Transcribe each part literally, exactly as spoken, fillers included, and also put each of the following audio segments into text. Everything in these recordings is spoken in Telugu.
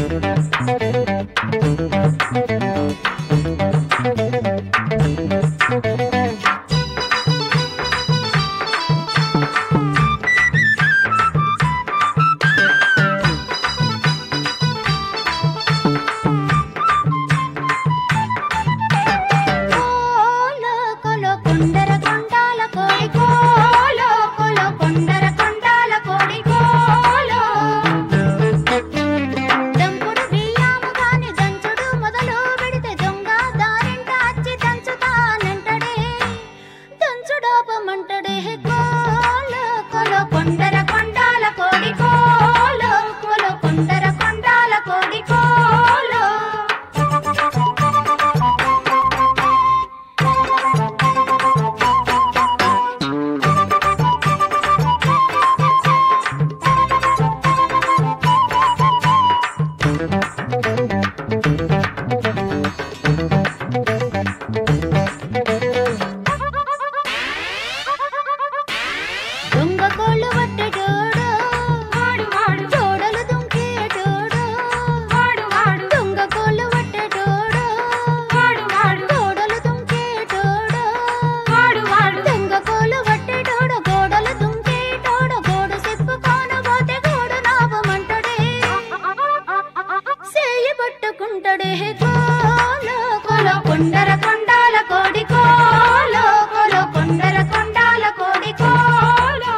కొండర కొండాల కోడి కోలో కోలో కొండర కొండాల కోడి కోలో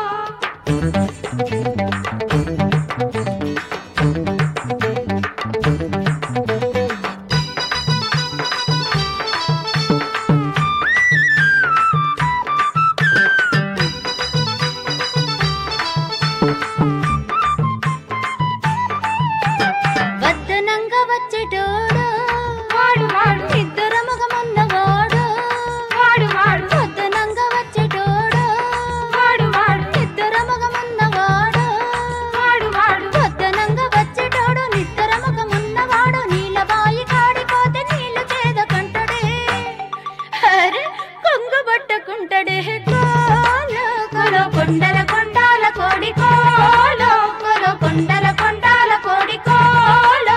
వద్దనంగా వచ్చేటోడు వాడు వాడు ఇద్దరు మగమన్నవాడు వాడు వాడు వద్దనంగా వచ్చేటోడు వాడు వాడు ఇద్దరు మగమన్నవాడు వాడు వాడు వద్దనంగా వచ్చేటోడు నిద్దర మగమన్నవాడు నీలబాయి కాడిపోతే నీళ్ళు చేద కంటడే అరే కొంగు పట్టుకుంటడే కోలో కోలో కొండల కొండాల కోడి కోలో కోలో కొండల కొండాల కోడి కోలో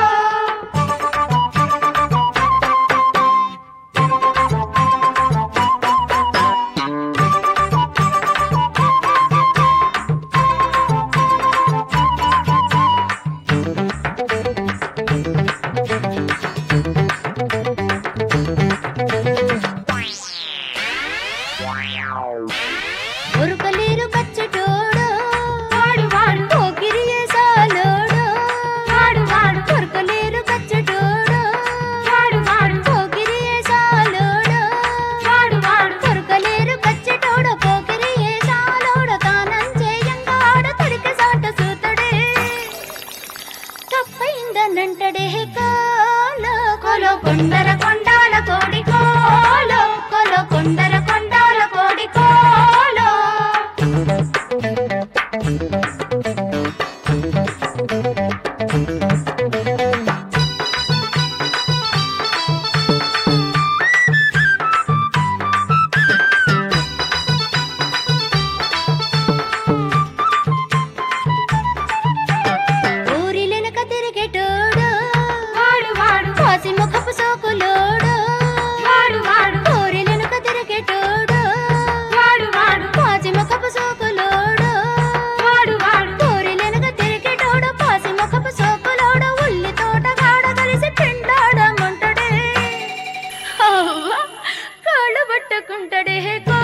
ఉరుకలేరు పచ్చటోడు వాడు వాడు పోకిరి ఏసాలోడు వాడు వాడు ఉరుకలేరు పచ్చటోడు వాడు వాడు పోకిరి ఏసాలోడు వాడు వాడు ఉరుకలేరు పచ్చటోడు పోకిరి ఏసాలోడు తానం చేయంగాడు తడికి సాట సూతడే తప్పైందనంటడే కోలో కోలో కొండర కొండాల కోడి కోలో కోలో కొండర కొండాల కోడి కోలో ఊరిలెనక తిరిగేటోడు వాడు వాడు కాసి ముఖపు సోకులోడు వాడు వాడు ఊరిలెనక తిరిగేటోడు వాడు వాడు కాసి ముఖపు సోకులోడు వాడు వాడు ఊరిలెనక తిరిగేటోడు కాసి ముఖపు సోకులోడు ఉల్లి తోటగాడ కలిసి పిండాడమంటడే కాళ్ళు పట్టుకుంటడే